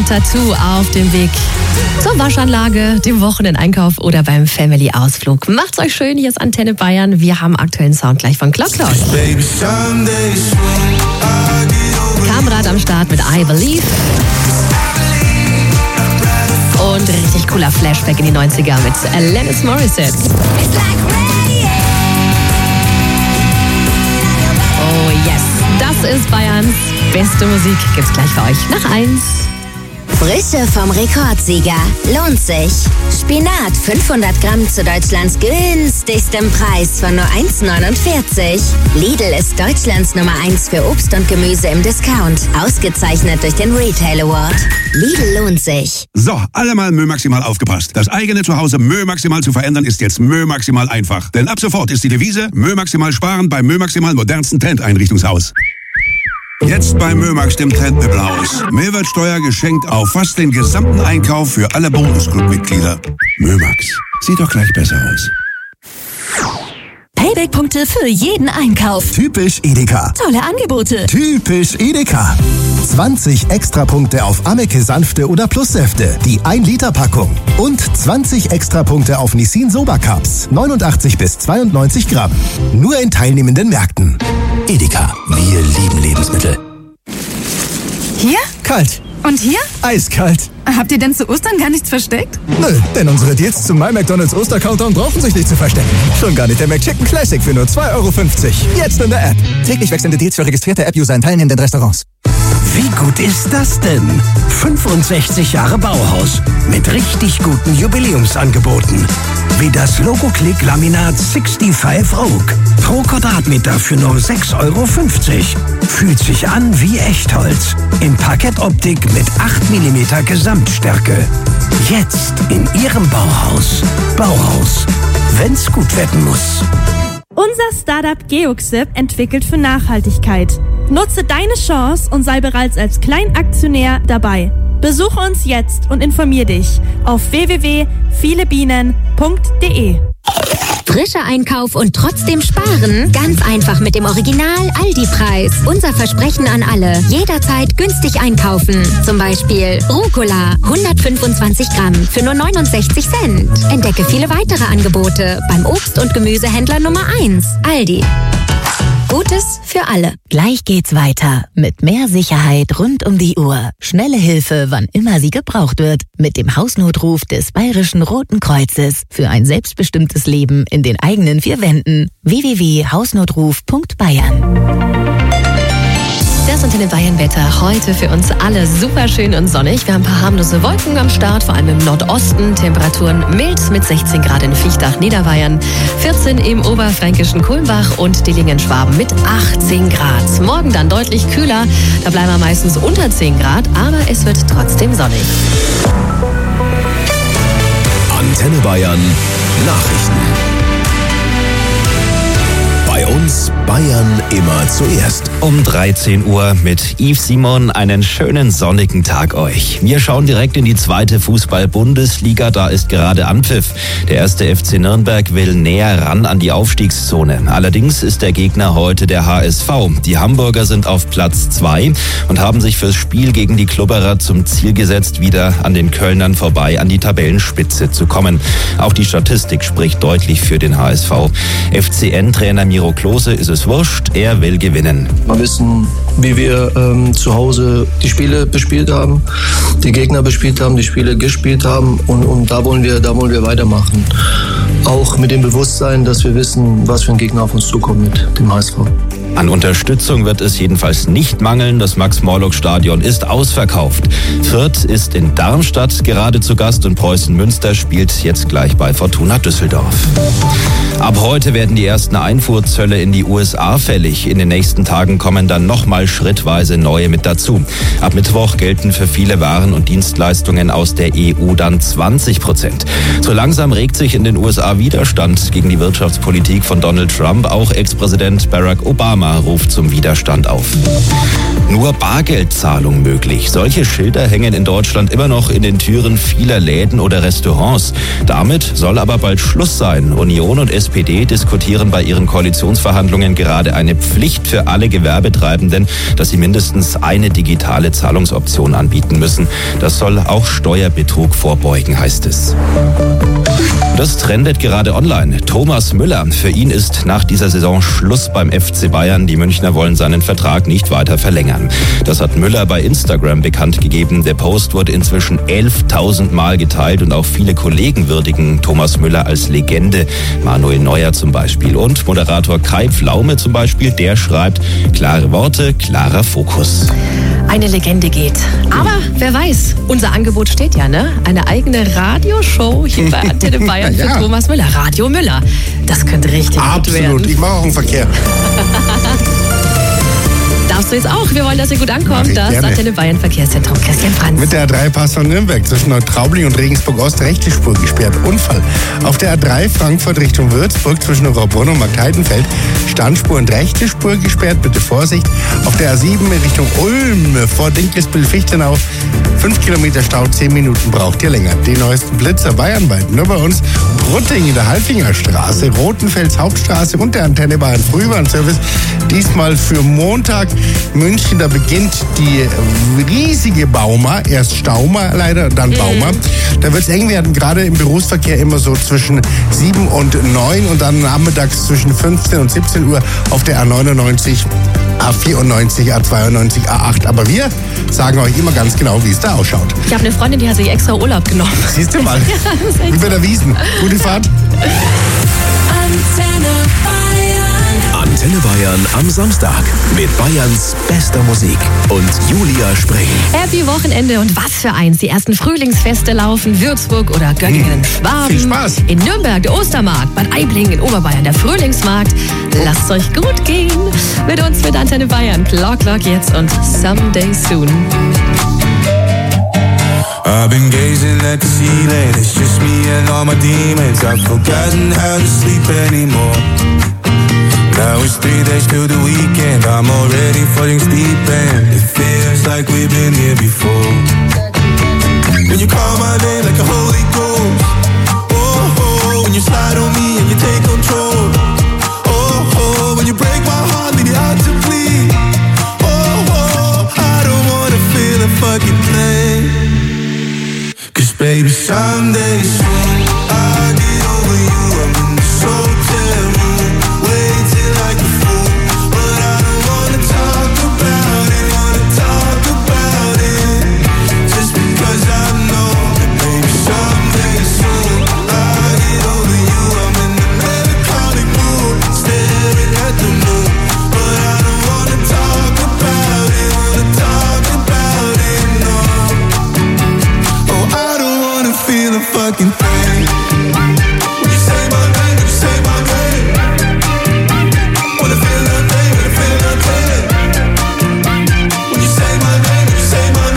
Tattoo auf dem Weg zur Waschanlage, dem Wochenendeinkauf oder beim Family-Ausflug. Macht's euch schön, hier ist Antenne Bayern. Wir haben aktuellen Sound gleich von Clock Clock. Kamrad am Start mit I Believe. Und richtig cooler Flashback in die neunziger mit Alanis Morissette. Oh yes, das ist Bayerns beste Musik. Gibt's gleich für euch nach eins. Frische vom Rekordsieger. Lohnt sich. Spinat fünfhundert Gramm zu Deutschlands günstigstem Preis von nur eins neunundvierzig. Lidl ist Deutschlands Nummer eins für Obst und Gemüse im Discount. Ausgezeichnet durch den Retail Award. Lidl lohnt sich. So, alle mal Mö Maximal aufgepasst. Das eigene Zuhause Mö Maximal zu verändern ist jetzt Mö Maximal einfach. Denn ab sofort ist die Devise Mö Maximal sparen beim Mö Maximal modernsten Trendeinrichtungshaus. Jetzt bei Mömax, dem Trendmöbelhaus. Mehrwertsteuer geschenkt auf fast den gesamten Einkauf für alle Bonusclub-Mitglieder. Mömax, sieht doch gleich besser aus. Payback-Punkte für jeden Einkauf. Typisch Edeka. Tolle Angebote. Typisch Edeka. zwanzig Extrapunkte auf Ameke Sanfte oder Plussäfte, die ein Liter Packung. Und zwanzig Extrapunkte auf Nissin Soba Cups, neunundachtzig bis zweiundneunzig Gramm. Nur in teilnehmenden Märkten. Edeka, wir lieben Lebensmittel. Hier? Kalt. Und hier? Eiskalt. Habt ihr denn zu Ostern gar nichts versteckt? Nö, denn unsere Deals zum My McDonald's Oster-Countdown brauchen sich nicht zu verstecken. Schon gar nicht der McChicken Classic für nur zwei Euro fünfzig. Jetzt in der App. Täglich wechselnde Deals für registrierte App-User in teilnehmenden Restaurants. Wie gut ist das denn? fünfundsechzig Jahre Bauhaus mit richtig guten Jubiläumsangeboten. Wie das Logo-Click Laminat fünfundsechzig Rogue. Pro Quadratmeter für nur sechs Euro fünfzig. Fühlt sich an wie Echtholz. In Parkettoptik mit acht Millimeter Gesamtstärke. Jetzt in Ihrem Bauhaus. Bauhaus. Wenn's gut werden muss. Unser Startup Geoxip entwickelt für Nachhaltigkeit. Nutze deine Chance und sei bereits als Kleinaktionär dabei. Besuche uns jetzt und informier dich auf w w w punkt viele bienen punkt d e. Frischer Einkauf und trotzdem sparen? Ganz einfach mit dem Original Aldi-Preis. Unser Versprechen an alle. Jederzeit günstig einkaufen. Zum Beispiel Rucola hundertfünfundzwanzig Gramm für nur neunundsechzig Cent. Entdecke viele weitere Angebote beim Obst- und Gemüsehändler Nummer eins. Aldi. Gutes für alle. Gleich geht's weiter mit mehr Sicherheit rund um die Uhr. Schnelle Hilfe, wann immer sie gebraucht wird. Mit dem Hausnotruf des Bayerischen Roten Kreuzes für ein selbstbestimmtes Leben in den eigenen vier Wänden. w w w punkt hausnotruf punkt bayern. Das Antenne Bayern Wetter heute für uns alle super schön und sonnig. Wir haben ein paar harmlose Wolken am Start, vor allem im Nordosten. Temperaturen mild mit sechzehn Grad in Viechtach, Niederbayern, vierzehn im oberfränkischen Kulmbach und Dillingen-Schwaben mit achtzehn Grad. Morgen dann deutlich kühler, da bleiben wir meistens unter zehn Grad, aber es wird trotzdem sonnig. Antenne Bayern Nachrichten. Bei uns Bayern immer zuerst. Um dreizehn Uhr mit Yves Simon einen schönen sonnigen Tag euch. Wir schauen direkt in die zweite Fußball-Bundesliga, da ist gerade Anpfiff. Der erste F C Nürnberg will näher ran an die Aufstiegszone. Allerdings ist der Gegner heute der H S V. Die Hamburger sind auf Platz zwei und haben sich fürs Spiel gegen die Klubberer zum Ziel gesetzt, wieder an den Kölnern vorbei an die Tabellenspitze zu kommen. Auch die Statistik spricht deutlich für den H S V. F C N-Trainer Miro Klose ist es wurscht, er will gewinnen. Wir wissen, wie wir ähm, zu Hause die Spiele bespielt haben, die Gegner bespielt haben, die Spiele gespielt haben und, und da wollen wir, da wollen wir weitermachen. Auch mit dem Bewusstsein, dass wir wissen, was für ein Gegner auf uns zukommt mit dem H S V. An Unterstützung wird es jedenfalls nicht mangeln. Das Max-Morlock-Stadion ist ausverkauft. Fürth ist in Darmstadt gerade zu Gast und Preußen Münster spielt jetzt gleich bei Fortuna Düsseldorf. Ab heute werden die ersten Einfuhrzölle in die U S A fällig. In den nächsten Tagen kommen dann nochmal schrittweise neue mit dazu. Ab Mittwoch gelten für viele Waren und Dienstleistungen aus der E U dann zwanzig Prozent. So langsam regt sich in den U S A Widerstand gegen die Wirtschaftspolitik von Donald Trump. Auch Ex-Präsident Barack Obama ruft zum Widerstand auf. Nur Bargeldzahlung möglich. Solche Schilder hängen in Deutschland immer noch in den Türen vieler Läden oder Restaurants. Damit soll aber bald Schluss sein. Union und S P D diskutieren bei ihren Koalitionsverhandlungen gerade eine Pflicht für alle Gewerbetreibenden, dass sie mindestens eine digitale Zahlungsoption anbieten müssen. Das soll auch Steuerbetrug vorbeugen, heißt es. Das trendet gerade online. Thomas Müller. Für ihn ist nach dieser Saison Schluss beim F C Bayern. Die Münchner wollen seinen Vertrag nicht weiter verlängern. Das hat Müller bei Instagram bekannt gegeben. Der Post wurde inzwischen elftausend Mal geteilt und auch viele Kollegen würdigen Thomas Müller als Legende. Manuel Neuer zum Beispiel und Moderator Kai Pflaume zum Beispiel, der schreibt, klare Worte, klarer Fokus. Eine Legende geht. Aber wer weiß, unser Angebot steht ja, ne? Eine eigene Radioshow hier bei Antenne Bayern für Ja. Thomas Müller. Radio Müller. Das könnte richtig gut werden. Absolut, ich mache auch einen Verkehr. Darfst du jetzt auch? Wir wollen, dass ihr gut Mach ankommt. ich Das gerne. Antenne Bayern Verkehrszentrum. Christian Franz. Mit der A drei Passau Nürnberg zwischen Neutraubling und Regensburg-Ost rechte Spur gesperrt. Unfall. Auf der A drei Frankfurt Richtung Würzburg zwischen Rohrbrunn und Marktheidenfeld Standspur und rechte Spur gesperrt. Bitte Vorsicht. Auf der A sieben Richtung Ulm vor Dinkelsbühl-Fichtenau fünf Kilometer Stau, zehn Minuten braucht ihr länger. Die neuesten Blitzer bayernweit. Nur bei uns Brutting in der Halfingerstraße, Rotenfels Hauptstraße und der Antenne Bayern Frühwarnservice. Diesmal für Montag München, da beginnt die riesige Bauma, erst Stauma leider, dann Bauma. Da wird es eng werden, gerade im Berufsverkehr immer so zwischen sieben und neun und dann nachmittags zwischen fünfzehn und siebzehn Uhr auf der A neunundneunzig, A vierundneunzig, A zweiundneunzig, A acht. Aber wir sagen euch immer ganz genau, wie es da ausschaut. Ich habe eine Freundin, die hat sich extra Urlaub genommen. Siehst du mal, Ja, das ist echt wie bei der Wiesn. Gute Fahrt. Antenne Bayern am Samstag mit Bayerns bester Musik und Julia Spring. Happy Wochenende und was für eins. Die ersten Frühlingsfeste laufen. Würzburg oder Göttingen, Schwaben. Viel Spaß. In Nürnberg der Ostermarkt, Bad Aibling in Oberbayern der Frühlingsmarkt. Lasst euch gut gehen. Mit uns mit Antenne Bayern. Clock, Clock jetzt und Someday Soon. I've been gazing at the ceiling, it's just me and all my demons. I've forgotten how to sleep anymore. Now it's three days till the weekend, I'm already falling deep and it feels like we've been here before. When you call my name like a holy ghost, oh, oh, when you slide on me and you take control, oh, oh, when you break my heart, leave me out to bleed, oh, oh, I don't wanna feel a fucking thing. Cause baby, someday soon I'll get over you. I'm in this hotel room, waiting like a fool. But I don't wanna talk about it, wanna talk about it. Just because I know that baby, someday soon I'll get over you. I'm in the melancholic mood, staring at the moon. But I don't wanna talk about it, wanna talk about it, no. Oh, I don't wanna feel a fucking thing. When you say my name, when you say my name, wanna feel nothing, wanna feel nothing. When you say my name, when you say my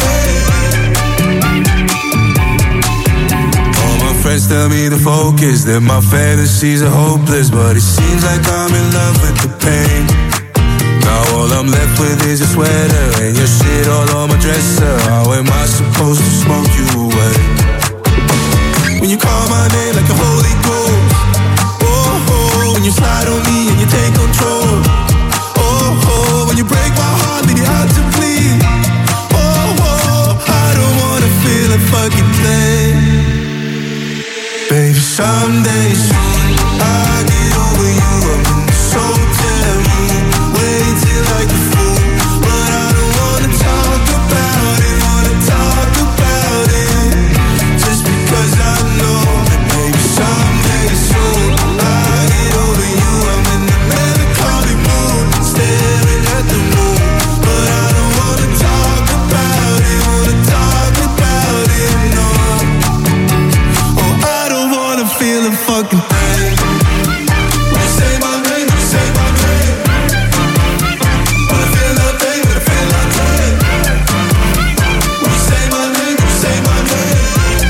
name. All my friends tell me to focus, that my fantasies are hopeless, but it seems like I'm in love with the pain. Now all I'm left with is your sweater and your shit all on my dresser. How am I supposed to smoke you away? When you call my name like a holy ghost, oh, oh, when you slide on me and you take control, oh, oh, when you break my heart, leave me out to bleed, oh, oh, I don't wanna feel a fucking thing. Baby, someday soon I'll get over you. I'm in this hotel room, waiting like a fool. But I don't wanna talk about it, wanna talk about it. Just because I know that maybe someday soon I'll get over you. I'm in the melancholic mood, staring at the moon. But I don't wanna talk about it, wanna talk about it, no. Oh, I don't wanna feel a fucking thing. When you say my name, when you say my name, wanna feel nothing, wanna feel nothing. When you say my name, when you say my name,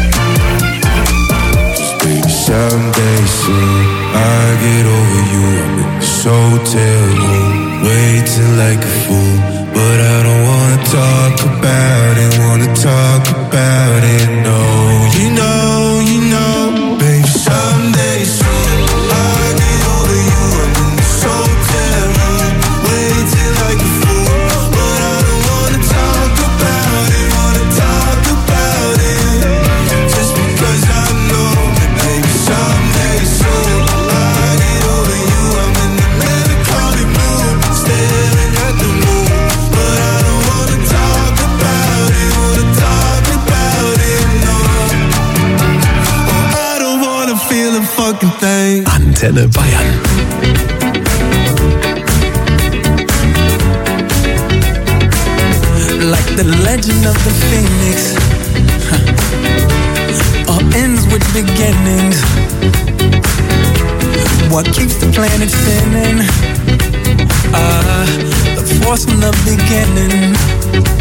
just baby, someday soon I'll get over you. I'm in this hotel room, waiting like a fool. but I don't wanna talk about it, wanna talk about it, no. You know, you know, baby, someday soon I'll get over you, and then it's so terrible, waiting like a fool, but I don't wanna talk about it, wanna talk about it, just because I know that, baby, someday soon I'll get over you, I'm in the melancholy mood, staring at the moon, but I don't wanna talk about it, wanna talk about it, no. Oh, I don't wanna feel a fucking thing. Antenne Bayern. Like the legend of the phoenix, huh. All ends with beginnings. What keeps the planet spinning? Ah, uh, the force from the beginning.